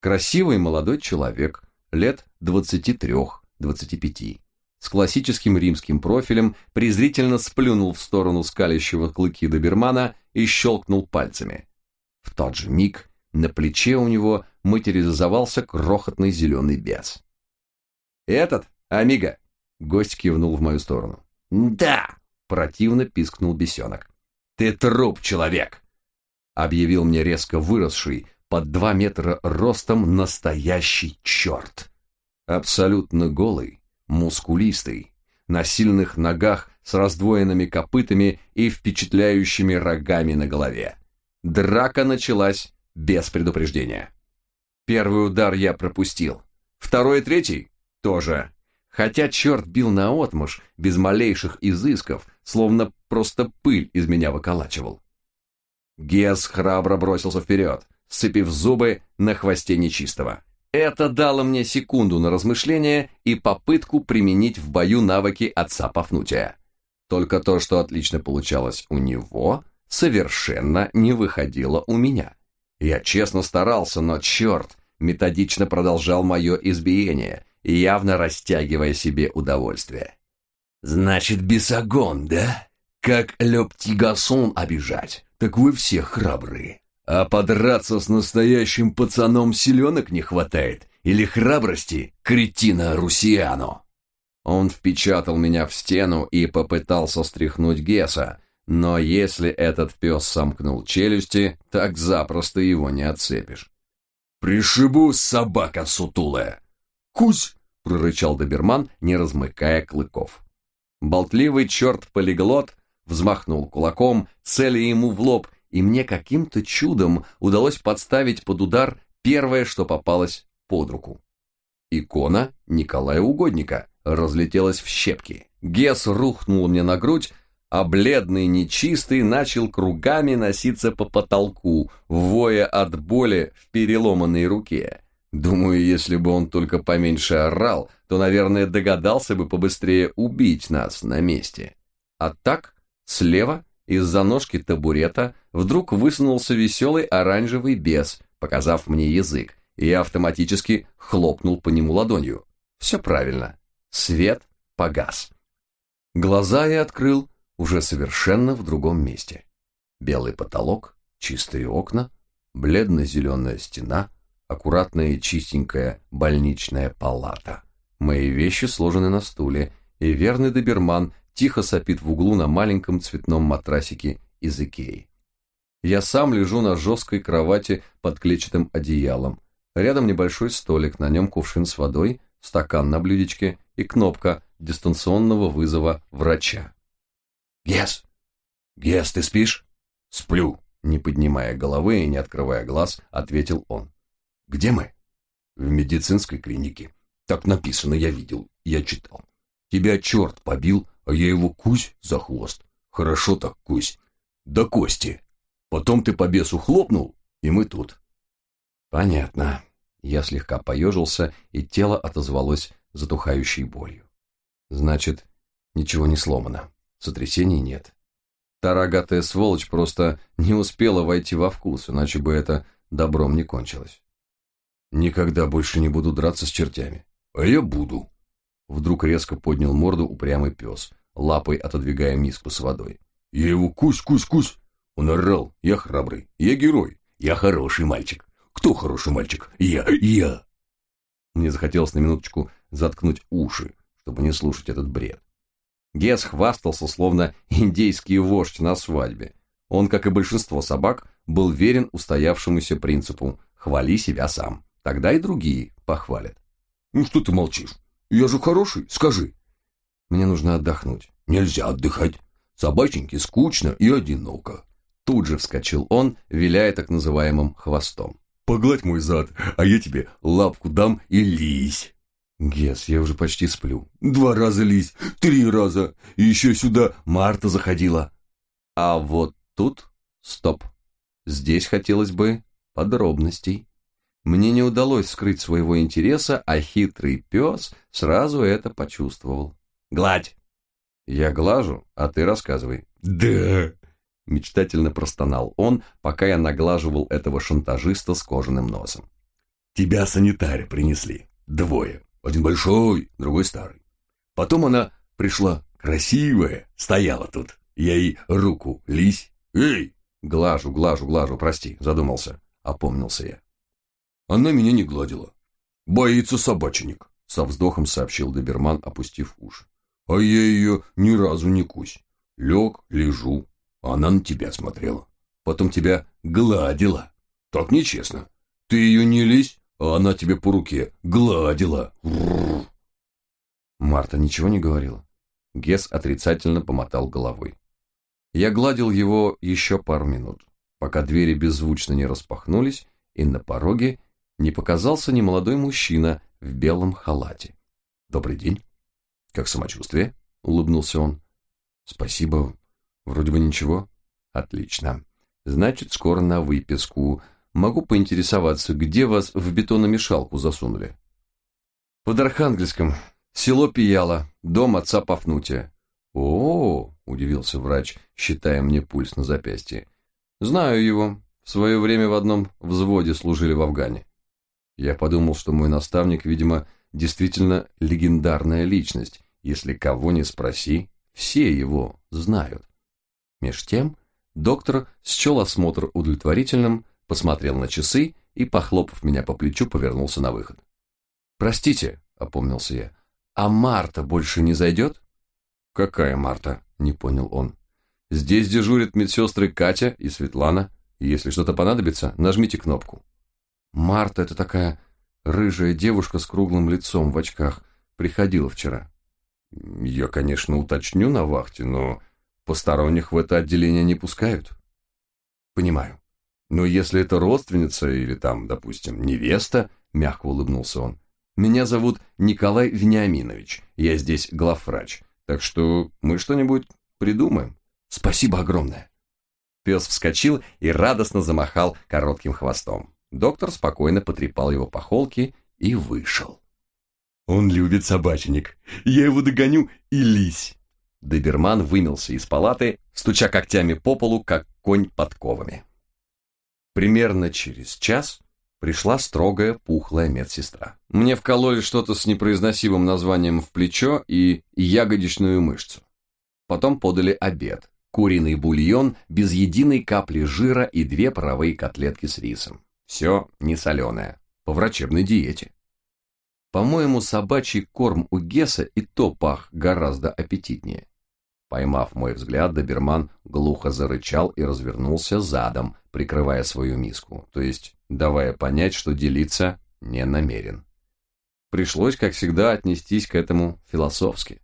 Красивый молодой человек, лет 23-25, с классическим римским профилем, презрительно сплюнул в сторону скалящего клыки добермана и щелкнул пальцами. В тот же миг на плече у него материализовался крохотный зеленый бес. «Этот, амиго!» — гость кивнул в мою сторону. «Да!» — противно пискнул бесенок. «Ты труп, человек!» — объявил мне резко выросший, под 2 метра ростом, настоящий черт. Абсолютно голый, мускулистый, на сильных ногах с раздвоенными копытами и впечатляющими рогами на голове. Драка началась без предупреждения. Первый удар я пропустил, второй и третий тоже. Хотя черт бил наотмашь, без малейших изысков, словно просто пыль из меня выколачивал. Гес храбро бросился вперед, сцепив зубы на хвосте нечистого. Это дало мне секунду на размышление и попытку применить в бою навыки отца Пафнутия. Только то, что отлично получалось у него, совершенно не выходило у меня. Я честно старался, но черт методично продолжал мое избиение, явно растягивая себе удовольствие. «Значит, бесогон, да? Как ле пти гарсон обижать, так вы все храбрые. А подраться с настоящим пацаном силенок не хватает? Или храбрости, кретина Русиано?» Он впечатал меня в стену и попытался стряхнуть Геса, но если этот пес сомкнул челюсти, так запросто его не отцепишь. «Пришибу, собака сутулая!» «Кусь!» — прорычал доберман, не размыкая клыков. Болтливый черт-полиглот взмахнул кулаком, целя ему в лоб, и мне каким-то чудом удалось подставить под удар первое, что попалось под руку. Икона Николая Угодника разлетелась в щепки. Гес рухнул мне на грудь, а бледный нечистый начал кругами носиться по потолку, воя от боли в переломанной руке. Думаю, если бы он только поменьше орал, то, наверное, догадался бы побыстрее убить нас на месте. А так, слева, из-за ножки табурета, вдруг высунулся веселый оранжевый бес, показав мне язык, и я автоматически хлопнул по нему ладонью. Все правильно. Свет погас. Глаза я открыл уже совершенно в другом месте. Белый потолок, чистые окна, бледно-зеленая стена, аккуратная и чистенькая больничная палата. Мои вещи сложены на стуле, и верный доберман тихо сопит в углу на маленьком цветном матрасике из Икеи. Я сам лежу на жесткой кровати под клетчатым одеялом. Рядом небольшой столик, на нем кувшин с водой, стакан на блюдечке и кнопка дистанционного вызова врача. «Гес! Гес, ты спишь?» «Сплю», — не поднимая головы и не открывая глаз, ответил он. «Где мы?» «В медицинской клинике. Так написано, я видел, я читал. Тебя черт побил, а я его кусь за хвост. Хорошо так кусь. До кости. Потом ты по бесу хлопнул, и мы тут». «Понятно». Я слегка поежился, и тело отозвалось затухающей болью. «Значит, ничего не сломано. Сотрясений нет. Та рогатая сволочь просто не успела войти во вкус, иначе бы это добром не кончилось. Никогда больше не буду драться с чертями». «А я буду». Вдруг резко поднял морду упрямый пес, лапой отодвигая миску с водой. «Я его кусь. Он орал. Я храбрый. Я герой. Я хороший мальчик. Кто хороший мальчик? Я». Мне захотелось на минуточку заткнуть уши, чтобы не слушать этот бред. Гес хвастался, словно индейский вождь на свадьбе. Он, как и большинство собак, был верен устоявшемуся принципу «хвали себя сам». Тогда и другие похвалят. «Ну что ты молчишь? Я же хороший, скажи». «Мне нужно отдохнуть». «Нельзя отдыхать. Собаченьке скучно и одиноко». Тут же вскочил он, виляя так называемым хвостом. «Погладь мой зад, а я тебе лапку дам и лись». «Гес, я уже почти сплю». 2 раза лись, 3 раза, и еще сюда Марта заходила». А вот тут стоп. Здесь хотелось бы подробностей. Мне не удалось скрыть своего интереса, а хитрый пес сразу это почувствовал. «Гладь!» «Я глажу, а ты рассказывай». «Да!» — мечтательно простонал он, пока я наглаживал этого шантажиста с кожаным носом. тебя санитары принесли. Двое. Один большой, другой старый. Потом она пришла красивая, стояла тут. Я ей руку лись. Эй! Глажу, прости, задумался. Опомнился я. Она меня не гладила. Боится собаченик, со вздохом сообщил доберман, опустив уши. А я ее ни разу не кусь. Лег, лежу, а она на тебя смотрела. Потом тебя гладила. Так нечестно. Ты ее не лезь, а она тебе по руке гладила. Марта ничего не говорила. Гес отрицательно помотал головой. Я гладил его еще пару минут, пока двери беззвучно не распахнулись, и на пороге не показался немолодой мужчина в белом халате. «Добрый день. Как самочувствие?» — улыбнулся он. «Спасибо. Вроде бы ничего». «Отлично. Значит, скоро на выписку. Могу поинтересоваться, где вас в бетономешалку засунули?» «Под Архангельском. Село Пияло. Дом отца Пафнутия». «О-о-о!» — удивился врач, считая мне пульс на запястье. «Знаю его. В свое время в одном взводе служили в Афгане». Я подумал, что мой наставник, видимо, действительно легендарная личность. Если кого ни спроси, все его знают. Меж тем доктор счел осмотр удовлетворительным, посмотрел на часы и, похлопав меня по плечу, повернулся на выход. «Простите», — опомнился я, — «а Марта больше не зайдет?» «Какая Марта?» — не понял он. «Здесь дежурят медсестры Катя и Светлана. Если что-то понадобится, нажмите кнопку». «Марта — это такая рыжая девушка с круглым лицом в очках. Приходила вчера». «Я, конечно, уточню на вахте, но посторонних в это отделение не пускают». «Понимаю. Но если это родственница или там, допустим, невеста», — мягко улыбнулся он. «Меня зовут Николай Вениаминович. Я здесь главврач. Так что мы что-нибудь придумаем. Спасибо огромное». Пес вскочил и радостно замахал коротким хвостом. Доктор спокойно потрепал его по холке и вышел. «Он любит собаченик. Я его догоню и лись». Доберман вымелся из палаты, стуча когтями по полу, как конь подковами. Примерно через час пришла строгая, пухлая медсестра. Мне вкололи что-то с непроизносимым названием в плечо и ягодичную мышцу. Потом подали обед. Куриный бульон без единой капли жира и 2 паровые котлетки с рисом. Все несоленое, по врачебной диете. По-моему, собачий корм у Геса и то пах гораздо аппетитнее. Поймав мой взгляд, доберман глухо зарычал и развернулся задом, прикрывая свою миску, то есть давая понять, что делиться не намерен. Пришлось, как всегда, отнестись к этому философски.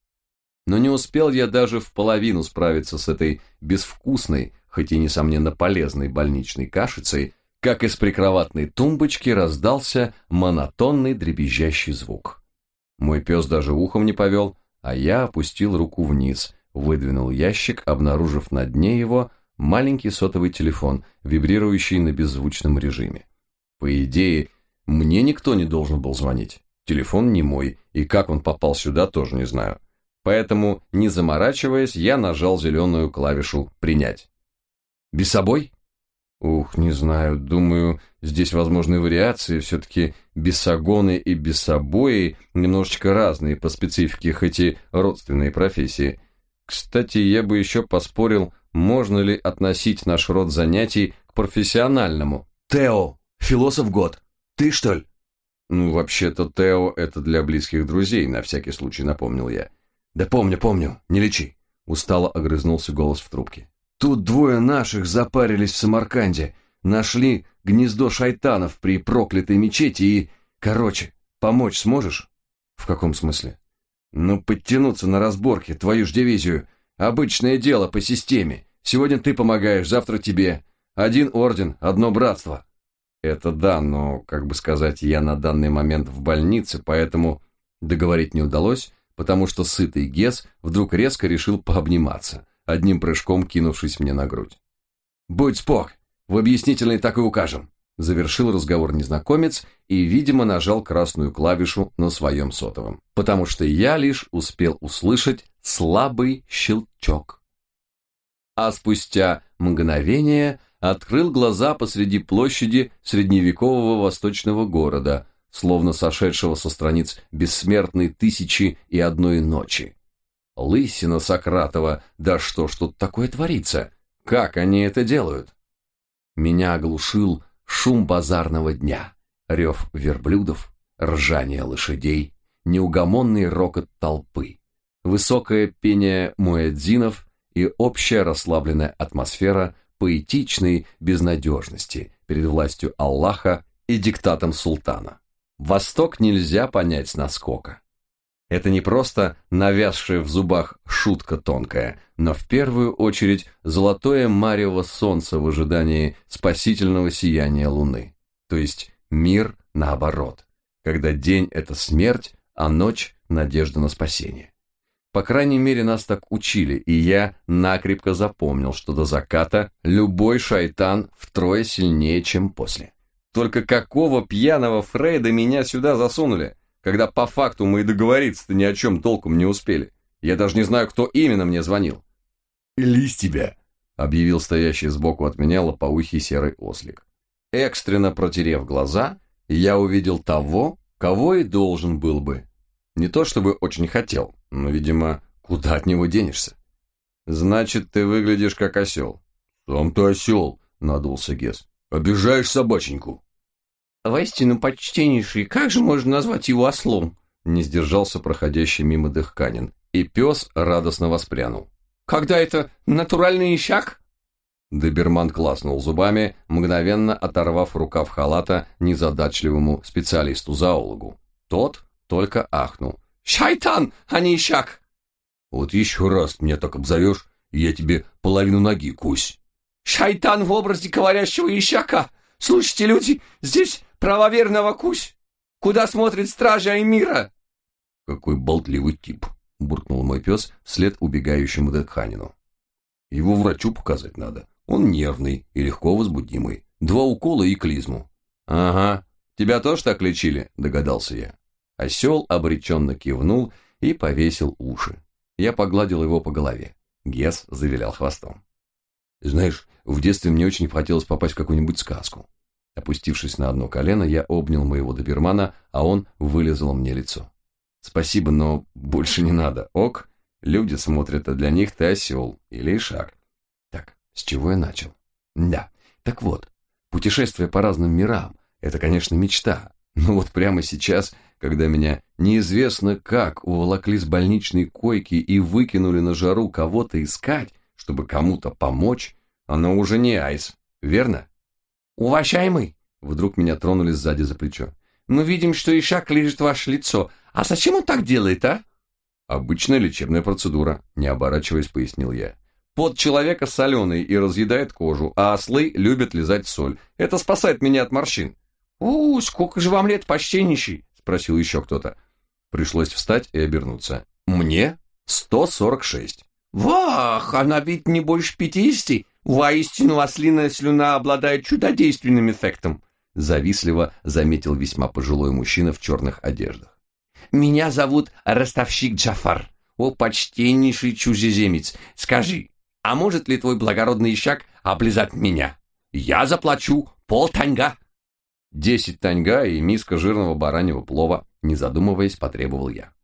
Но не успел я даже в половину справиться с этой безвкусной, хоть и, несомненно, полезной больничной кашицей, как из прикроватной тумбочки раздался монотонный дребезжащий звук. Мой пес даже ухом не повел, а я опустил руку вниз, выдвинул ящик, обнаружив на дне его маленький сотовый телефон, вибрирующий на беззвучном режиме. По идее, мне никто не должен был звонить. Телефон не мой, и как он попал сюда, тоже не знаю. Поэтому, не заморачиваясь, я нажал зеленую клавишу «Принять». «Без собой?» Ух, не знаю, думаю, здесь возможны вариации, все-таки бесогоны и бесобои немножечко разные по специфике, хоть и родственные профессии. Кстати, я бы еще поспорил, можно ли относить наш род занятий к профессиональному. «Тео, философ год. Ты, что ли?» Ну, вообще-то Тео — это для близких друзей, на всякий случай напомнил я. «Да помню, не лечи», — устало огрызнулся голос в трубке. «Тут 2 наших запарились в Самарканде, нашли гнездо шайтанов при проклятой мечети и... Короче, помочь сможешь?» «В каком смысле?» «Ну, подтянуться на разборке, твою ж дивизию. Обычное дело по системе. Сегодня ты помогаешь, завтра тебе. 1 орден, 1 братство». «Это да, но, как бы сказать, я на данный момент в больнице, поэтому...» Договорить не удалось, потому что сытый Гес вдруг резко решил пообниматься, одним прыжком кинувшись мне на грудь. «Будь спок, в объяснительной так и укажем», завершил разговор незнакомец и, видимо, нажал красную клавишу на своем сотовом, потому что я лишь успел услышать слабый щелчок. А спустя мгновение открыл глаза посреди площади средневекового восточного города, словно сошедшего со страниц бессмертной «Тысячи и одной ночи». Лысина Сократова, да что ж тут такое творится? Как они это делают? Меня оглушил шум базарного дня, рев верблюдов, ржание лошадей, неугомонный рокот толпы, высокое пение муэдзинов и общая расслабленная атмосфера поэтичной безнадежности перед властью Аллаха и диктатом султана. Восток нельзя понять с наскока. Это не просто навязшая в зубах шутка тонкая, но в первую очередь золотое марево солнца в ожидании спасительного сияния луны. То есть мир наоборот, когда день – это смерть, а ночь – надежда на спасение. По крайней мере, нас так учили, и я накрепко запомнил, что до заката любой шайтан втрое сильнее, чем после. Только какого пьяного Фрейда меня сюда засунули, когда по факту мы и договориться-то ни о чем толком не успели? Я даже не знаю, кто именно мне звонил. «Лись тебя!» — объявил стоящий сбоку от меня лопоухий серый ослик. Экстренно протерев глаза, я увидел того, кого и должен был бы. Не то чтобы очень хотел, но, видимо, куда от него денешься? «Значит, ты выглядишь как осел». «Сам ты осел», — надулся Гес. «Обижаешь собаченьку». «Воистину, почтеннейший, как же можно назвать его ослом?» Не сдержался проходящий мимо Дыхканин, и пес радостно воспрянул. «Когда это натуральный ищак?» Доберман класнул зубами, мгновенно оторвав рукав халата незадачливому специалисту-зоологу. Тот только ахнул. «Шайтан, а не ищак!» «Вот еще раз меня так обзовешь, я тебе половину ноги кусь». «Шайтан в образе говорящего ищака! Слушайте, люди, здесь правоверного кусь! Куда смотрит стража Эмира?» «Какой болтливый тип!» — буркнул мой пес вслед убегающему Декханину. «Его врачу показать надо. Он нервный и легко возбудимый. 2 укола и клизму». «Ага, тебя тоже так лечили?» — догадался я. Осел обреченно кивнул и повесил уши. Я погладил его по голове. Гес завилял хвостом. «Знаешь, в детстве мне очень хотелось попасть в какую-нибудь сказку». Опустившись на одно колено, я обнял моего добермана, а он вылизал мне лицо. «Спасибо, но больше не надо. Ок, люди смотрят, а для них ты осел или ишак». Так, с чего я начал? Да, так вот, путешествие по разным мирам – это, конечно, мечта. Но вот прямо сейчас, когда меня неизвестно как уволокли с больничной койки и выкинули на жару кого-то искать, чтобы кому-то помочь, оно уже не айс, верно? «Уважаемый!» — вдруг меня тронули сзади за плечо. «Мы видим, что ишак лижет ваше лицо. А зачем он так делает, а?» «Обычная лечебная процедура», — не оборачиваясь, пояснил я. «Пот человека соленый и разъедает кожу, а ослы любят лизать соль. Это спасает меня от морщин». Сколько же вам лет, почтеннейший?» — спросил еще кто-то. Пришлось встать и обернуться. «Мне 146». «Вах, а на вид не больше 50. Воистину, ослиная слюна обладает чудодейственным эффектом», — завистливо заметил весьма пожилой мужчина в черных одеждах. «Меня зовут ростовщик Джафар. О, почтеннейший чужеземец, скажи, а может ли твой благородный ищак облизать меня? Я заплачу 0,5 танга». 10 таньга и миска жирного бараньего плова, не задумываясь, потребовал я.